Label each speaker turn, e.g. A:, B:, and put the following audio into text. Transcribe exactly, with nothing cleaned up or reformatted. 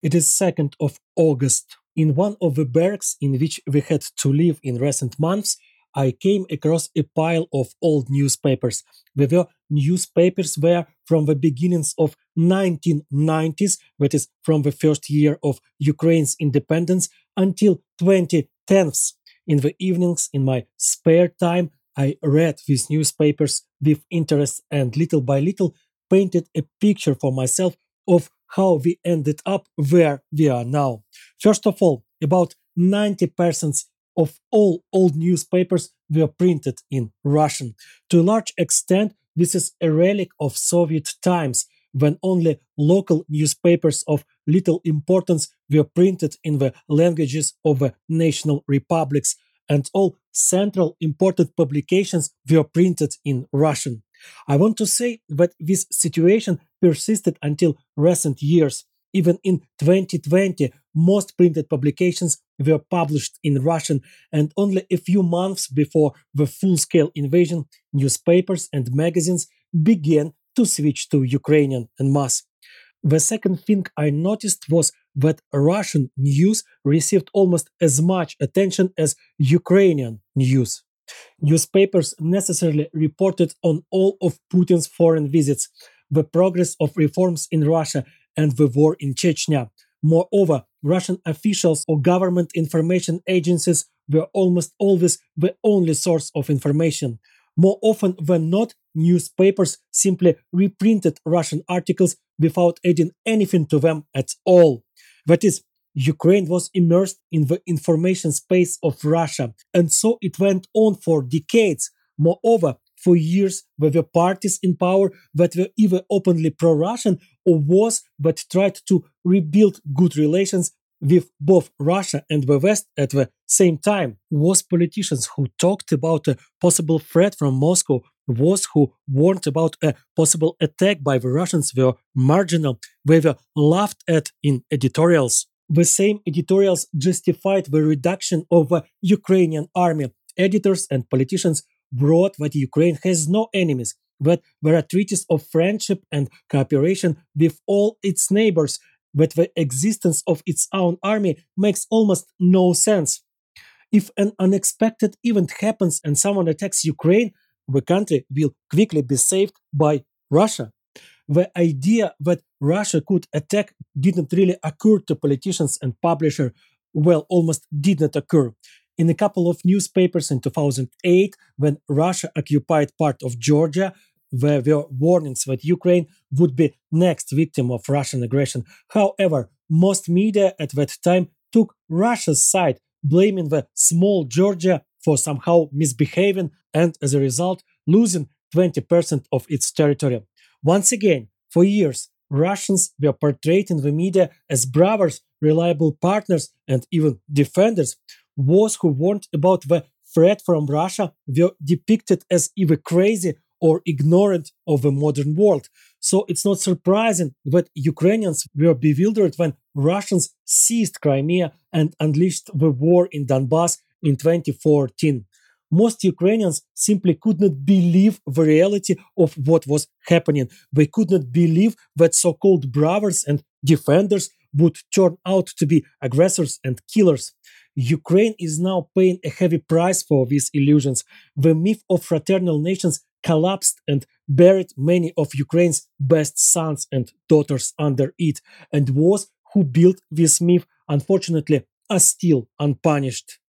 A: It is second of August. In one of the barracks in which we had to live in recent months, I came across a pile of old newspapers. They were newspapers where from the beginnings of nineteen nineties, that is from the first year of Ukraine's independence until twenty tenths. In the evenings in my spare time, I read these newspapers with interest and little by little painted a picture for myself of how we ended up where we are now. First of all, about ninety percent of all old newspapers were printed in Russian. To a large extent, this is a relic of Soviet times when only local newspapers of little importance were printed in the languages of the national republics, and all central important publications were printed in Russian. I want to say that this situation persisted until recent years. Even in twenty twenty, most printed publications were published in Russian, and only a few months before the full scale invasion, newspapers and magazines began to switch to Ukrainian en masse. The second thing I noticed was that Russian news received almost as much attention as Ukrainian news. Newspapers necessarily reported on all of Putin's foreign visits, the progress of reforms in Russia, and the war in Chechnya. Moreover, Russian officials or government information agencies were almost always the only source of information. More often than not, newspapers simply reprinted Russian articles without adding anything to them at all. That is, Ukraine was immersed in the information space of Russia, and so it went on for decades. Moreover, for years, there were parties in power that were either openly pro Russian or worse, that tried to rebuild good relations with both Russia and the West at the same time. Was politicians who talked about a possible threat from Moscow, was who warned about a possible attack by the Russians were marginal, they were laughed at in editorials. The same editorials justified the reduction of the Ukrainian army. Editors and politicians wrote that Ukraine has no enemies, that there are treaties of friendship and cooperation with all its neighbors, that the existence of its own army makes almost no sense. If an unexpected event happens and someone attacks Ukraine, the country will quickly be saved by Russia. The idea that Russia could attack didn't really occur to politicians and publishers, well, almost did not occur. In a couple of newspapers in two thousand eight, when Russia occupied part of Georgia, there were warnings that Ukraine would be next victim of Russian aggression. However, most media at that time took Russia's side, blaming the small Georgia for somehow misbehaving and, as a result, losing twenty percent of its territory. Once again, for years, Russians were portrayed in the media as brothers, reliable partners, and even defenders. Those who warned about the threat from Russia were depicted as either crazy or ignorant of the modern world. So it's not surprising that Ukrainians were bewildered when Russians seized Crimea and unleashed the war in Donbass in twenty fourteen. Most Ukrainians simply could not believe the reality of what was happening. They could not believe that so-called brothers and defenders would turn out to be aggressors and killers. Ukraine is now paying a heavy price for these illusions. The myth of fraternal nations collapsed and buried many of Ukraine's best sons and daughters under it, and those who built this myth, unfortunately, are still unpunished.